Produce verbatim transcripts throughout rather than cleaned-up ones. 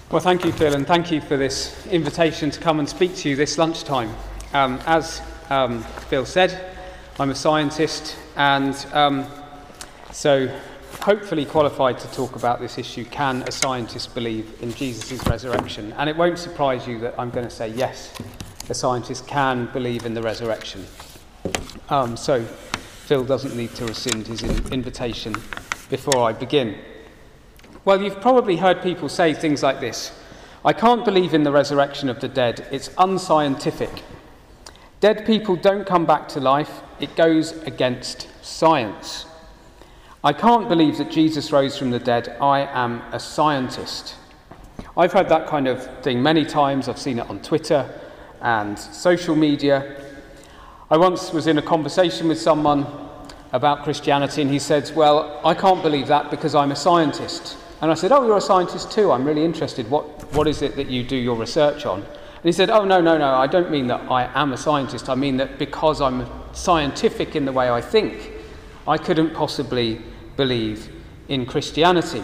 Well, thank you, Phil, and thank you for this invitation to come and speak to you this lunchtime. Um, as um, Phil said, I'm a scientist, and um, so hopefully qualified to talk about this issue. Can a scientist believe in Jesus' resurrection? And it won't surprise you that I'm going to say yes, a scientist can believe in the resurrection. Um, so Phil doesn't need to rescind his in- invitation before I begin. Well, you've probably heard people say things like this: I can't believe in the resurrection of the dead, it's unscientific. Dead people don't come back to life, it goes against science. I can't believe that Jesus rose from the dead, I am a scientist. I've heard that kind of thing many times. I've seen it on Twitter and social media. I once was in a conversation with someone about Christianity, and he said, well, I can't believe that because I'm a scientist. And I said, oh, you're a scientist too, I'm really interested. What, what is it that you do your research on? And he said, oh, no, no, no, I don't mean that I am a scientist. I mean that because I'm scientific in the way I think, I couldn't possibly believe in Christianity.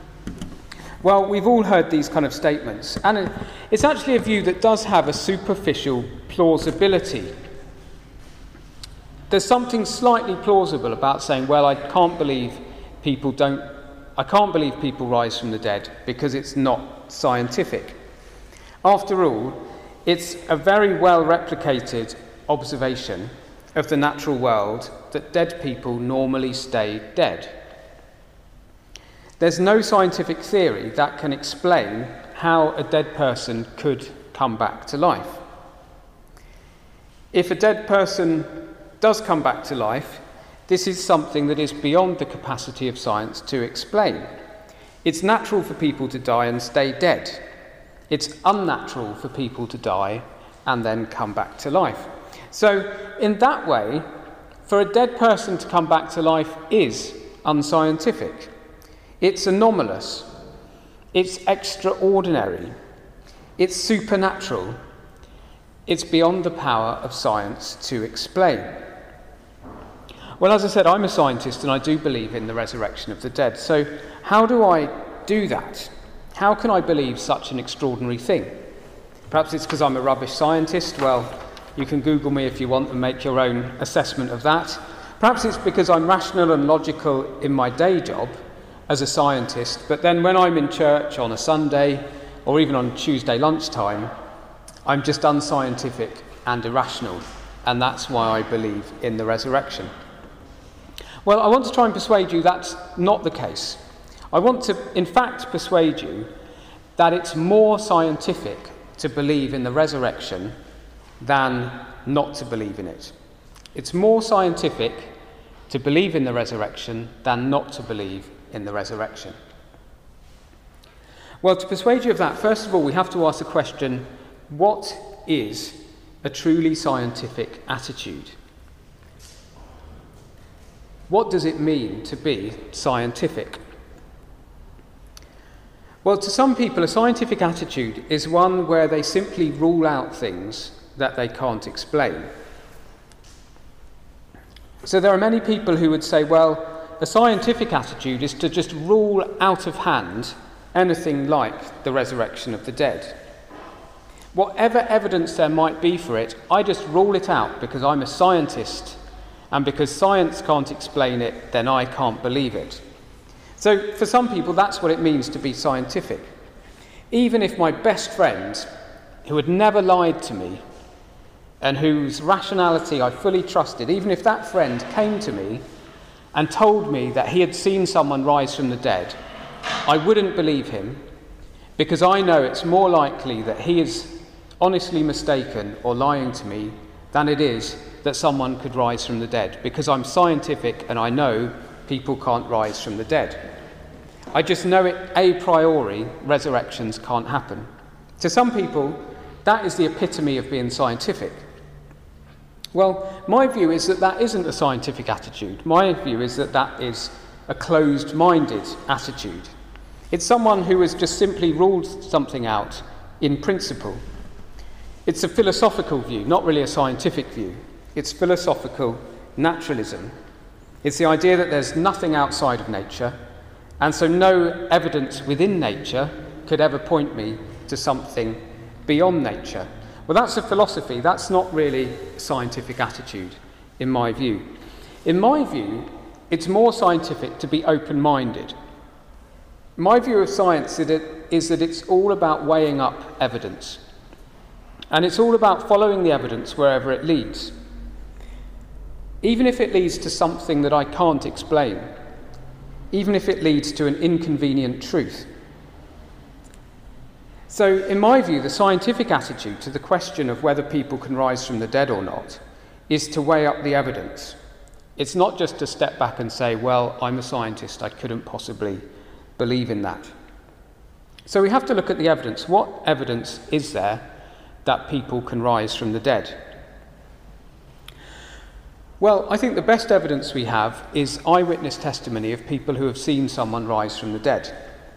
Well, we've all heard these kind of statements, and it's actually a view that does have a superficial plausibility. There's something slightly plausible about saying, well, I can't believe people don't I can't believe people rise from the dead because it's not scientific. After all, it's a very well replicated observation of the natural world that dead people normally stay dead. There's no scientific theory that can explain how a dead person could come back to life. If a dead person does come back to life, this is something that is beyond the capacity of science to explain. It's natural for people to die and stay dead. It's unnatural for people to die and then come back to life. So, in that way, for a dead person to come back to life is unscientific. It's anomalous. It's extraordinary. It's supernatural. It's beyond the power of science to explain. Well, as I said, I'm a scientist and I do believe in the resurrection of the dead. So how do I do that? How can I believe such an extraordinary thing? Perhaps it's because I'm a rubbish scientist. Well, you can Google me if you want and make your own assessment of that. Perhaps it's because I'm rational and logical in my day job as a scientist, but then when I'm in church on a Sunday or even on Tuesday lunchtime, I'm just unscientific and irrational, and that's why I believe in the resurrection. Well, I want to try and persuade you that's not the case. I want to, in fact, persuade you that it's more scientific to believe in the resurrection than not to believe in it. It's more scientific to believe in the resurrection than not to believe in the resurrection. Well, to persuade you of that, first of all, we have to ask the question, what is a truly scientific attitude? What does it mean to be scientific? Well, to some people, a scientific attitude is one where they simply rule out things that they can't explain. So there are many people who would say, well, a scientific attitude is to just rule out of hand anything like the resurrection of the dead. Whatever evidence there might be for it, I just rule it out because I'm a scientist. And because science can't explain it, then I can't believe it. So for some people, that's what it means to be scientific. Even if my best friend, who had never lied to me, and whose rationality I fully trusted, even if that friend came to me and told me that he had seen someone rise from the dead, I wouldn't believe him, because I know it's more likely that he is honestly mistaken or lying to me than it is that someone could rise from the dead, because I'm scientific and I know people can't rise from the dead. I just know it a priori, resurrections can't happen. To some people, that is the epitome of being scientific. Well, my view is that that isn't a scientific attitude. My view is that that is a closed-minded attitude. It's someone who has just simply ruled something out in principle. It's a philosophical view, not really a scientific view. It's philosophical naturalism. It's the idea that there's nothing outside of nature, and so no evidence within nature could ever point me to something beyond nature. Well, that's a philosophy. That's not really a scientific attitude, in my view. In my view, it's more scientific to be open-minded. My view of science is that it's all about weighing up evidence. And it's all about following the evidence wherever it leads. Even if it leads to something that I can't explain, even if it leads to an inconvenient truth. So, in my view, the scientific attitude to the question of whether people can rise from the dead or not is to weigh up the evidence. It's not just to step back and say, well, I'm a scientist, I couldn't possibly believe in that. So we have to look at the evidence. What evidence is there that people can rise from the dead? Well, I think the best evidence we have is eyewitness testimony of people who have seen someone rise from the dead.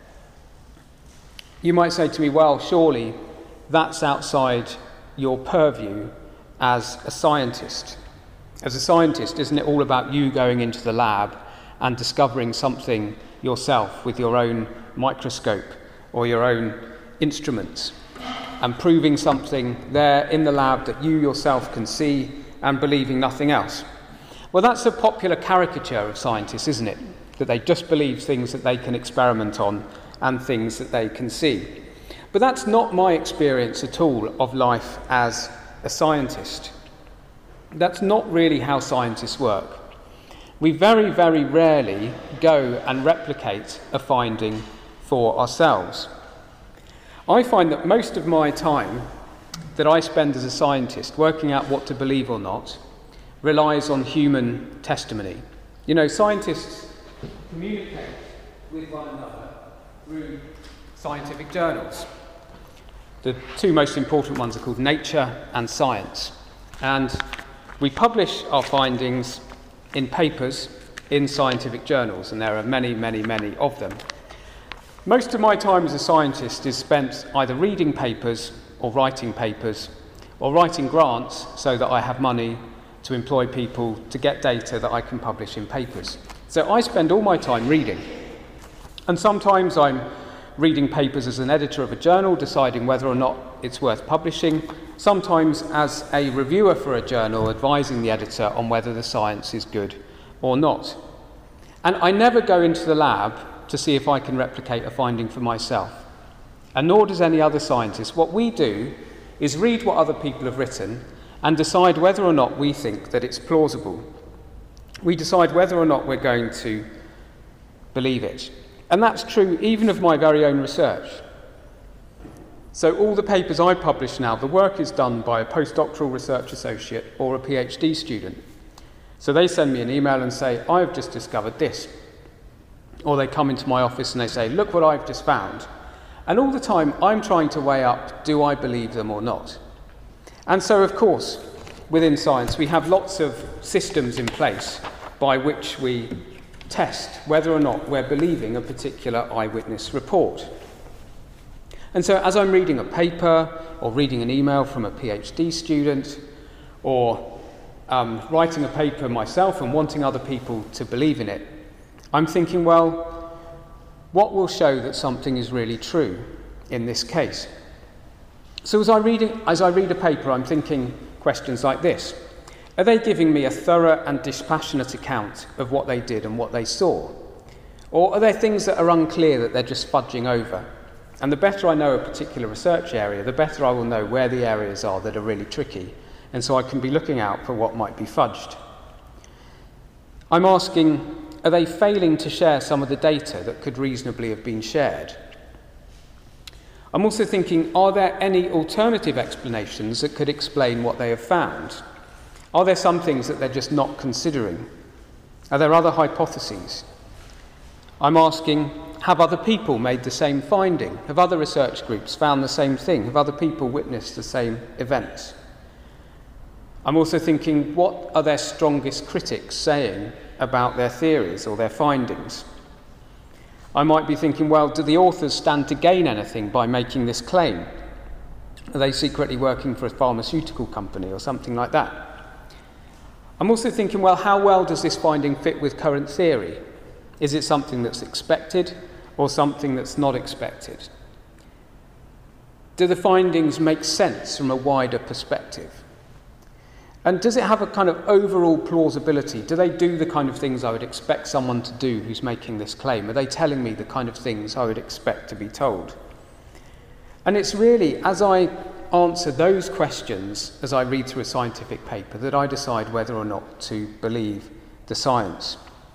You might say to me, well, surely that's outside your purview as a scientist. As a scientist, isn't it all about you going into the lab and discovering something yourself with your own microscope or your own instruments and proving something there in the lab that you yourself can see and believing nothing else? Well, that's a popular caricature of scientists, isn't it? That they just believe things that they can experiment on and things that they can see. But that's not my experience at all of life as a scientist. That's not really how scientists work. We very, very rarely go and replicate a finding for ourselves. I find that most of my time that I spend as a scientist working out what to believe or not relies on human testimony. You know, scientists communicate with one another through scientific journals. The two most important ones are called Nature and Science. And we publish our findings in papers in scientific journals, and there are many, many, many of them. Most of my time as a scientist is spent either reading papers or writing papers or writing grants so that I have money to employ people to get data that I can publish in papers. So I spend all my time reading. And sometimes I'm reading papers as an editor of a journal, deciding whether or not it's worth publishing. Sometimes as a reviewer for a journal, advising the editor on whether the science is good or not. And I never go into the lab to see if I can replicate a finding for myself. And nor does any other scientist. What we do is read what other people have written and decide whether or not we think that it's plausible. We decide whether or not we're going to believe it. And that's true even of my very own research. So all the papers I publish now, the work is done by a postdoctoral research associate or a PhD student. So they send me an email and say, I've just discovered this. Or they come into my office and they say, look what I've just found. And all the time I'm trying to weigh up, do I believe them or not? And so, of course, within science, we have lots of systems in place by which we test whether or not we're believing a particular eyewitness report. And so as I'm reading a paper or reading an email from a PhD student or um, writing a paper myself and wanting other people to believe in it, I'm thinking, well, what will show that something is really true in this case? So as I read it, as I read a paper, I'm thinking questions like this. Are they giving me a thorough and dispassionate account of what they did and what they saw? Or are there things that are unclear that they're just fudging over? And the better I know a particular research area, the better I will know where the areas are that are really tricky. And so I can be looking out for what might be fudged. I'm asking, are they failing to share some of the data that could reasonably have been shared? I'm also thinking, are there any alternative explanations that could explain what they have found? Are there some things that they're just not considering? Are there other hypotheses? I'm asking, have other people made the same finding? Have other research groups found the same thing? Have other people witnessed the same events? I'm also thinking, what are their strongest critics saying about their theories or their findings? I might be thinking, well, do the authors stand to gain anything by making this claim? Are they secretly working for a pharmaceutical company or something like that? I'm also thinking, well, how well does this finding fit with current theory? Is it something that's expected or something that's not expected? Do the findings make sense from a wider perspective? And does it have a kind of overall plausibility? Do they do the kind of things I would expect someone to do who's making this claim? Are they telling me the kind of things I would expect to be told? And it's really, as I answer those questions, as I read through a scientific paper, that I decide whether or not to believe the science.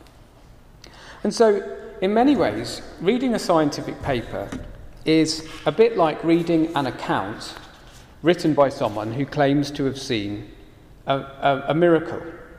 And so, in many ways, reading a scientific paper is a bit like reading an account written by someone who claims to have seen a, a, a miracle,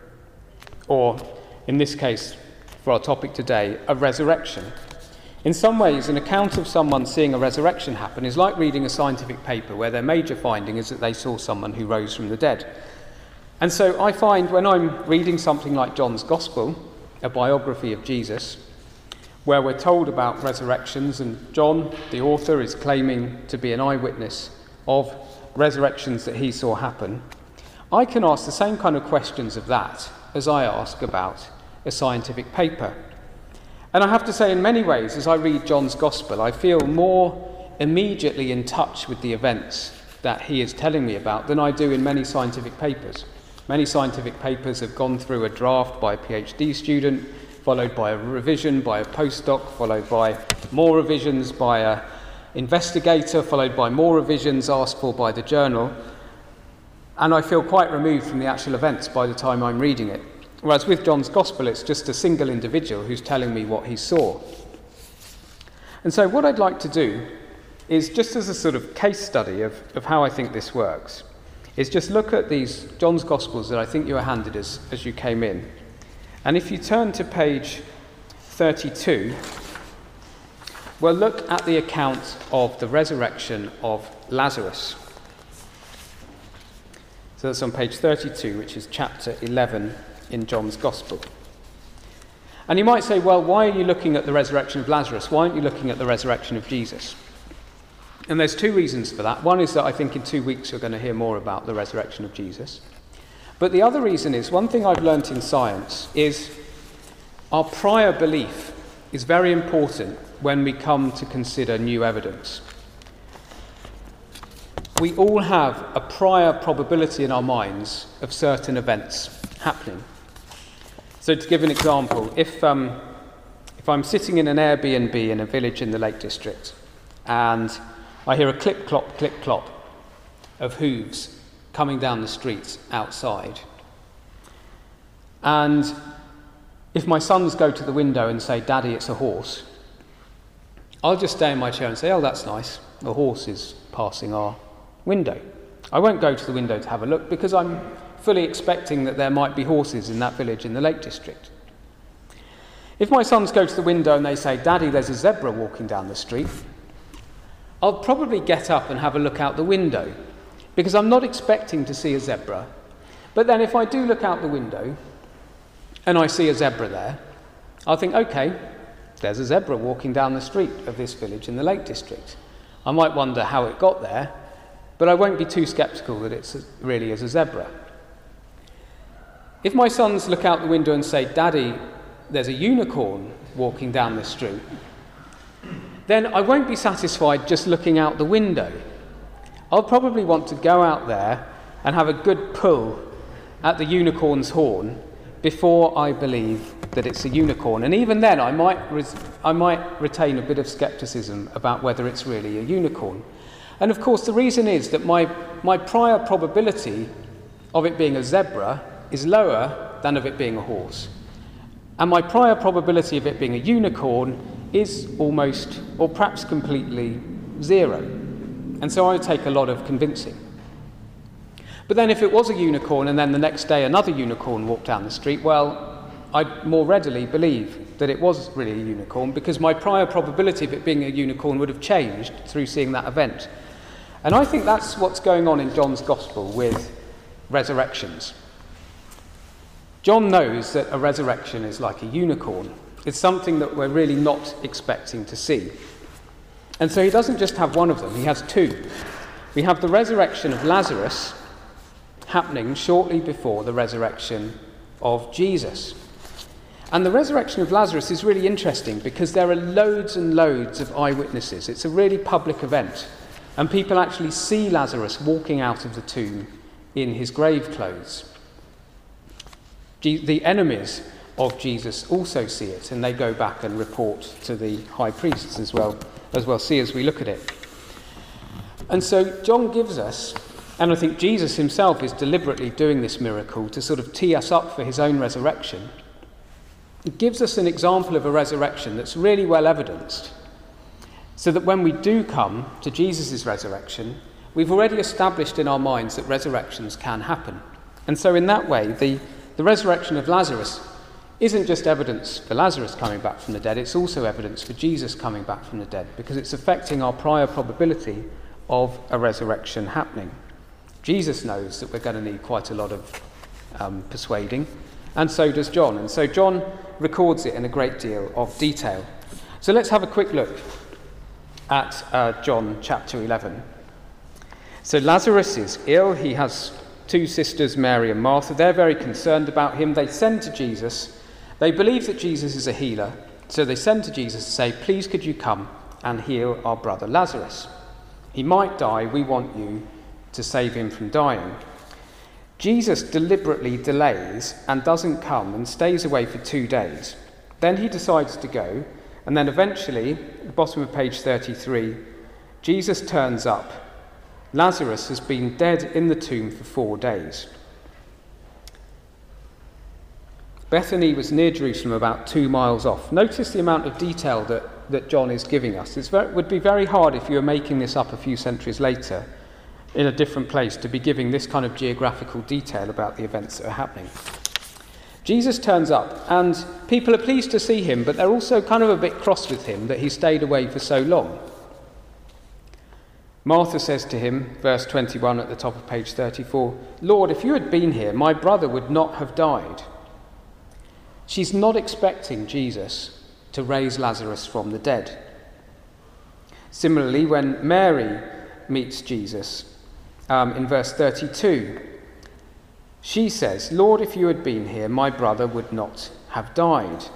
or, in this case, for our topic today, a resurrection. In some ways, an account of someone seeing a resurrection happen is like reading a scientific paper where their major finding is that they saw someone who rose from the dead. And so I find when I'm reading something like John's Gospel, a biography of Jesus, where we're told about resurrections, and John, the author, is claiming to be an eyewitness of resurrections that he saw happen, I can ask the same kind of questions of that as I ask about a scientific paper. And I have to say, in many ways, as I read John's Gospel, I feel more immediately in touch with the events that he is telling me about than I do in many scientific papers. Many scientific papers have gone through a draft by a PhD student, followed by a revision by a postdoc, followed by more revisions by an investigator, followed by more revisions asked for by the journal. And I feel quite removed from the actual events by the time I'm reading it. Whereas with John's Gospel, it's just a single individual who's telling me what he saw. And so what I'd like to do is, just as a sort of case study of, of how I think this works, is just look at these John's Gospels that I think you were handed as, as you came in. And if you turn to page thirty-two, we'll look at the account of the resurrection of Lazarus. So that's on page thirty-two, which is chapter eleven in John's Gospel. And you might say, well, why are you looking at the resurrection of Lazarus? Why aren't you looking at the resurrection of Jesus? And there's two reasons for that. One is that I think in two weeks you're going to hear more about the resurrection of Jesus. But the other reason is, one thing I've learnt in science is our prior belief is very important when we come to consider new evidence. We all have a prior probability in our minds of certain events happening. So to give an example, if um, if I'm sitting in an Airbnb in a village in the Lake District and I hear a clip-clop, clip-clop of hooves coming down the street outside, and if my sons go to the window and say, "Daddy, it's a horse," I'll just stay in my chair and say, "Oh, that's nice, a horse is passing our window." I won't go to the window to have a look because I'm fully expecting that there might be horses in that village in the Lake District. If my sons go to the window and they say, "Daddy, there's a zebra walking down the street," I'll probably get up and have a look out the window because I'm not expecting to see a zebra. But then if I do look out the window and I see a zebra there, I'll think, okay, there's a zebra walking down the street of this village in the Lake District. I might wonder how it got there, but I won't be too sceptical that it really is a zebra. If my sons look out the window and say, "Daddy, there's a unicorn walking down the street," then I won't be satisfied just looking out the window. I'll probably want to go out there and have a good pull at the unicorn's horn before I believe that it's a unicorn. And even then, I might res- I might retain a bit of scepticism about whether it's really a unicorn. And of course, the reason is that my, my prior probability of it being a zebra is lower than of it being a horse. And my prior probability of it being a unicorn is almost, or perhaps completely, zero. And so I would take a lot of convincing. But then if it was a unicorn and then the next day another unicorn walked down the street, well, I'd more readily believe that it was really a unicorn because my prior probability of it being a unicorn would have changed through seeing that event. And I think that's what's going on in John's Gospel with resurrections. John knows that a resurrection is like a unicorn. It's something that we're really not expecting to see. And so he doesn't just have one of them, he has two. We have the resurrection of Lazarus happening shortly before the resurrection of Jesus. And the resurrection of Lazarus is really interesting because there are loads and loads of eyewitnesses. It's a really public event. And people actually see Lazarus walking out of the tomb in his grave clothes. The enemies of Jesus also see it, and they go back and report to the high priests as well, as we'll see as we look at it. And so John gives us, and I think Jesus himself is deliberately doing this miracle to sort of tee us up for his own resurrection. It gives us an example of a resurrection that's really well evidenced, so that when we do come to Jesus' resurrection, we've already established in our minds that resurrections can happen. And so in that way, the, the resurrection of Lazarus isn't just evidence for Lazarus coming back from the dead, it's also evidence for Jesus coming back from the dead, because it's affecting our prior probability of a resurrection happening. Jesus knows that we're going to need quite a lot of um, persuading, and so does John. And so John records it in a great deal of detail. So let's have a quick look at uh, John chapter eleven. So Lazarus is ill. He has two sisters, Mary and Martha. They're very concerned about him. They send to Jesus. They believe that Jesus is a healer, so they send to Jesus to say, please could you come and heal our brother Lazarus? He might die. We want you to save him from dying. Jesus deliberately delays and doesn't come and stays away for two days. Then he decides to go, and then eventually, at the bottom of page thirty-three, Jesus turns up. Lazarus has been dead in the tomb for four days. Bethany was near Jerusalem, about two miles off. Notice the amount of detail that, that John is giving us. It would be very hard if you were making this up a few centuries later in a different place to be giving this kind of geographical detail about the events that are happening. Jesus turns up, and people are pleased to see him, but they're also kind of a bit cross with him that he stayed away for so long. Martha says to him, verse twenty-one at the top of page thirty-four, Lord, if you had been here, my brother would not have died. She's not expecting Jesus to raise Lazarus from the dead. Similarly, when Mary meets Jesus, um, in verse thirty-two, she says, Lord, if you had been here, my brother would not have died.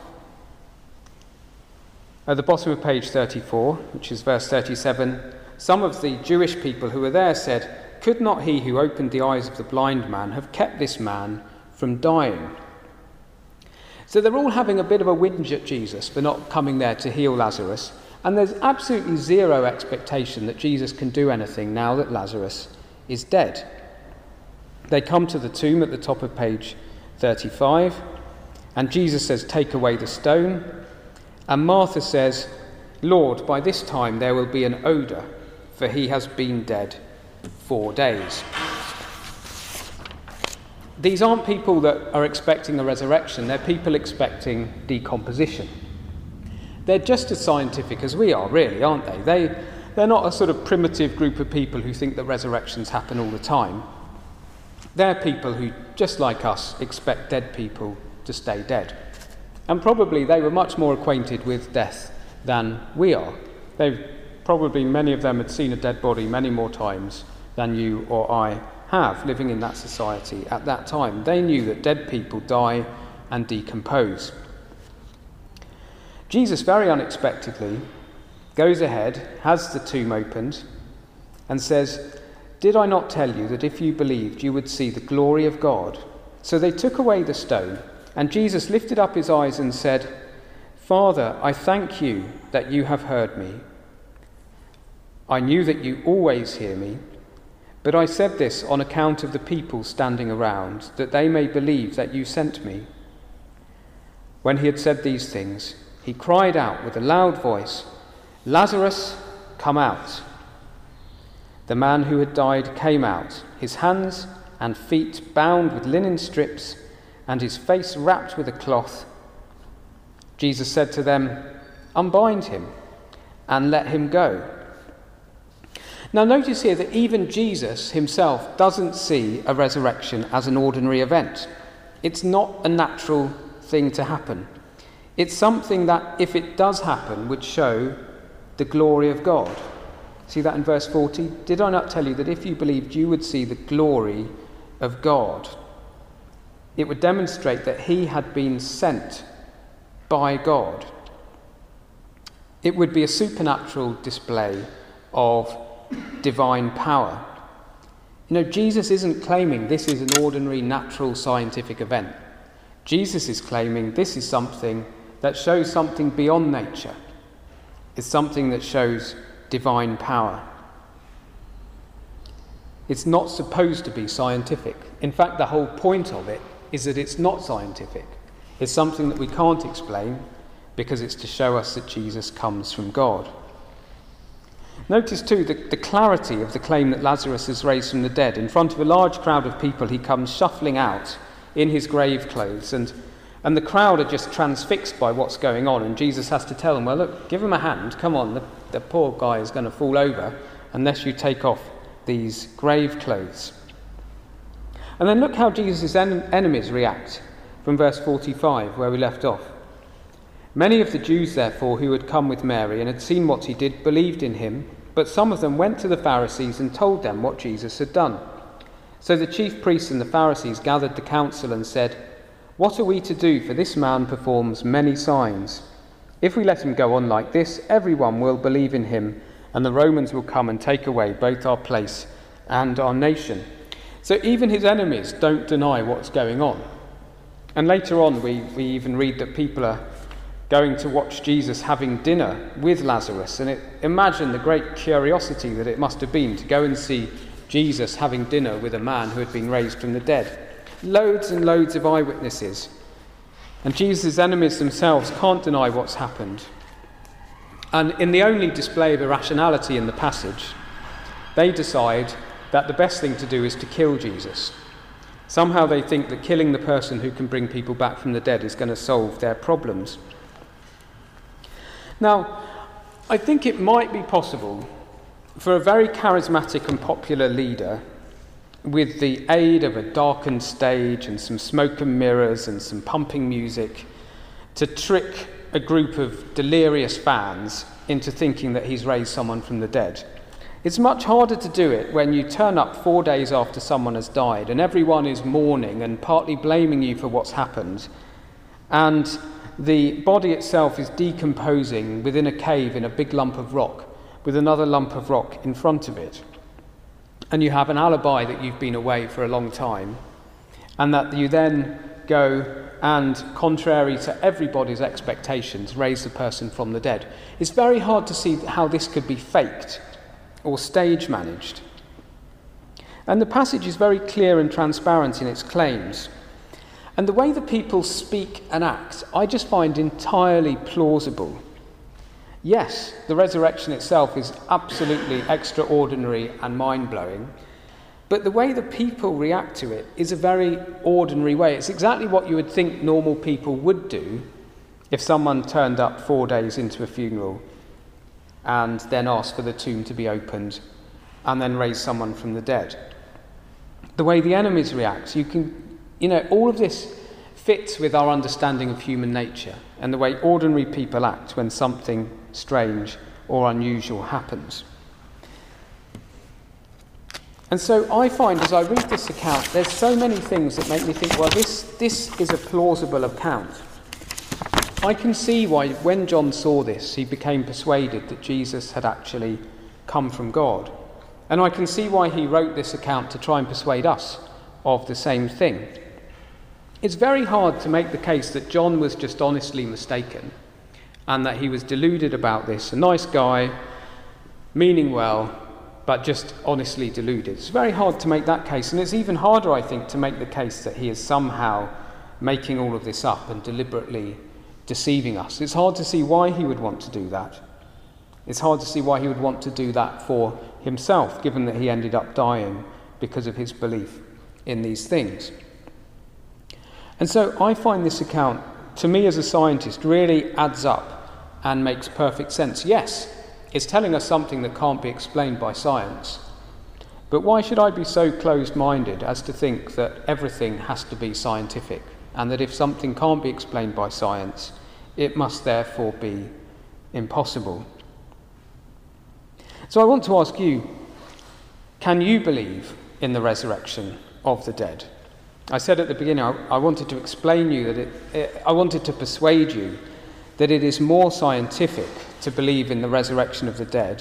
At the bottom of page thirty-four, which is verse thirty-seven, some of the Jewish people who were there said, could not he who opened the eyes of the blind man have kept this man from dying? So they're all having a bit of a whinge at Jesus for not coming there to heal Lazarus, and there's absolutely zero expectation that Jesus can do anything now that Lazarus is dead. They come to the tomb at the top of page thirty-five, and Jesus says, take away the stone. And Martha says, Lord, by this time there will be an odour, for he has been dead four days. These aren't people that are expecting a resurrection, they're people expecting decomposition. They're just as scientific as we are, really, aren't they? they? They're not a sort of primitive group of people who think that resurrections happen all the time. They're people who, just like us, expect dead people to stay dead. And probably they were much more acquainted with death than we are. They've probably, many of them had seen a dead body many more times than you or I have, living in that society at that time. They knew that dead people die and decompose. Jesus, very unexpectedly, goes ahead, has the tomb opened, and says, did I not tell you that if you believed you would see the glory of God? So they took away the stone, and Jesus lifted up his eyes and said, Father, I thank you that you have heard me. I knew that you always hear me, but I said this on account of the people standing around, that they may believe that you sent me. When he had said these things, he cried out with a loud voice, Lazarus, come out. The man who had died came out, his hands and feet bound with linen strips, and his face wrapped with a cloth. Jesus said to them, unbind him and let him go. Now notice here that even Jesus himself doesn't see a resurrection as an ordinary event. It's not a natural thing to happen. It's something that, if it does happen, would show the glory of God. See that in verse forty? Did I not tell you that if you believed you would see the glory of God? It would demonstrate that he had been sent by God. It would be a supernatural display of divine power. You know, Jesus isn't claiming this is an ordinary natural scientific event. Jesus is claiming this is something that shows something beyond nature. It's something that shows divine power. It's not supposed to be scientific. In fact, the whole point of it is that it's not scientific. It's something that we can't explain because it's to show us that Jesus comes from God. Notice too the, the clarity of the claim that Lazarus is raised from the dead. In front of a large crowd of people, he comes shuffling out in his grave clothes, and, and the crowd are just transfixed by what's going on, and Jesus has to tell them, well, look, give him a hand, come on, the, the poor guy is going to fall over unless you take off these grave clothes. And then look how Jesus' en- enemies react from verse forty-five, where we left off. Many of the Jews, therefore, who had come with Mary and had seen what he did, believed in him, but some of them went to the Pharisees and told them what Jesus had done. So the chief priests and the Pharisees gathered the council and said, "What are we to do, for this man performs many signs? If we let him go on like this, everyone will believe in him, and the Romans will come and take away both our place and our nation." So even his enemies don't deny what's going on. And later on we, we even read that people are going to watch Jesus having dinner with Lazarus. And it, imagine the great curiosity that it must have been to go and see Jesus having dinner with a man who had been raised from the dead. Loads and loads of eyewitnesses. And Jesus' enemies themselves can't deny what's happened. And in the only display of irrationality in the passage, they decide that the best thing to do is to kill Jesus. Somehow they think that killing the person who can bring people back from the dead is going to solve their problems. Now, I think it might be possible for a very charismatic and popular leader, with the aid of a darkened stage and some smoke and mirrors and some pumping music, to trick a group of delirious fans into thinking that he's raised someone from the dead. It's much harder to do it when you turn up four days after someone has died and everyone is mourning and partly blaming you for what's happened, and the body itself is decomposing within a cave in a big lump of rock with another lump of rock in front of it. And you have an alibi that you've been away for a long time, and that you then go and, contrary to everybody's expectations, raise the person from the dead. It's very hard to see how this could be faked or stage managed. And the passage is very clear and transparent in its claims. And the way the people speak and act, I just find entirely plausible. Yes, the resurrection itself is absolutely extraordinary and mind-blowing, but the way the people react to it is a very ordinary way. It's exactly what you would think normal people would do if someone turned up four days into a funeral and then asked for the tomb to be opened and then raised someone from the dead. The way the enemies react, you can, you know, all of this fits with our understanding of human nature and the way ordinary people act when something strange or unusual happens. And so I find, as I read this account, there's so many things that make me think, well, this, this is a plausible account. I can see why, when John saw this, he became persuaded that Jesus had actually come from God. And I can see why he wrote this account to try and persuade us of the same thing. It's very hard to make the case that John was just honestly mistaken and that he was deluded about this. A nice guy, meaning well, but just honestly deluded. It's very hard to make that case. And it's even harder, I think, to make the case that he is somehow making all of this up and deliberately deceiving us. It's hard to see why he would want to do that. It's hard to see why he would want to do that for himself, given that he ended up dying because of his belief in these things. And so I find this account, to me as a scientist, really adds up and makes perfect sense. Yes, it's telling us something that can't be explained by science. But why should I be so closed-minded as to think that everything has to be scientific, and that if something can't be explained by science, it must therefore be impossible? So I want to ask you, can you believe in the resurrection of the dead? I said at the beginning, I, I wanted to explain you that it, it, I wanted to persuade you that it is more scientific to believe in the resurrection of the dead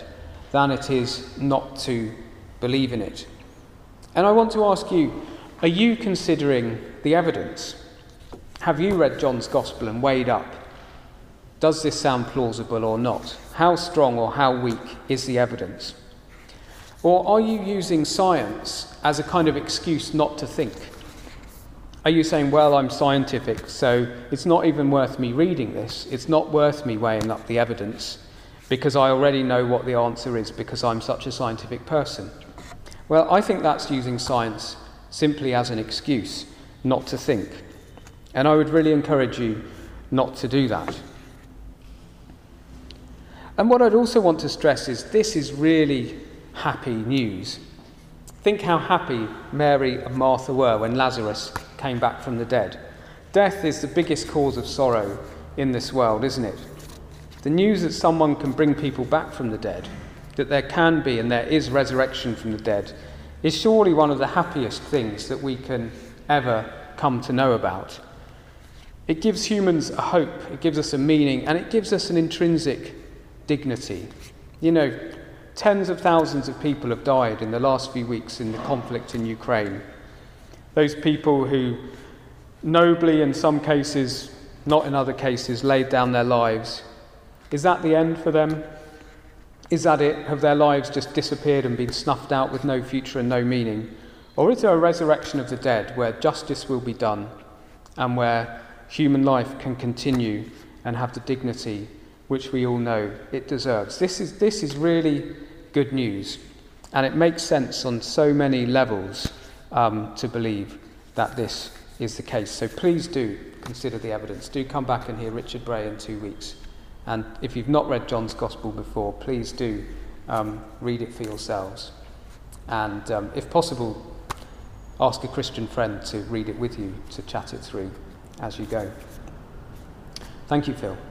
than it is not to believe in it. And I want to ask you, are you considering the evidence? Have you read John's Gospel and weighed up, does this sound plausible or not? How strong or how weak is the evidence? Or are you using science as a kind of excuse not to think? Are you saying, well, I'm scientific, so it's not even worth me reading this. It's not worth me weighing up the evidence because I already know what the answer is because I'm such a scientific person. Well, I think that's using science simply as an excuse not to think. And I would really encourage you not to do that. And what I'd also want to stress is this is really happy news. Think how happy Mary and Martha were when Lazarus came back from the dead. Death is the biggest cause of sorrow in this world, isn't it? The news that someone can bring people back from the dead, that there can be and there is resurrection from the dead, is surely one of the happiest things that we can ever come to know about. It gives humans a hope, it gives us a meaning, and it gives us an intrinsic dignity. You know, tens of thousands of people have died in the last few weeks in the conflict in Ukraine. Those people who nobly, in some cases, not in other cases, laid down their lives. Is that the end for them? Is that it? Have their lives just disappeared and been snuffed out with no future and no meaning? Or is there a resurrection of the dead where justice will be done and where human life can continue and have the dignity which we all know it deserves? This is, this is really good news, and it makes sense on so many levels um, to believe that this is the case. So please do consider the evidence. Do come back and hear Richard Bray in two weeks. And if you've not read John's Gospel before, please do um, read it for yourselves. And um, if possible, ask a Christian friend to read it with you, to chat it through as you go. Thank you, Phil.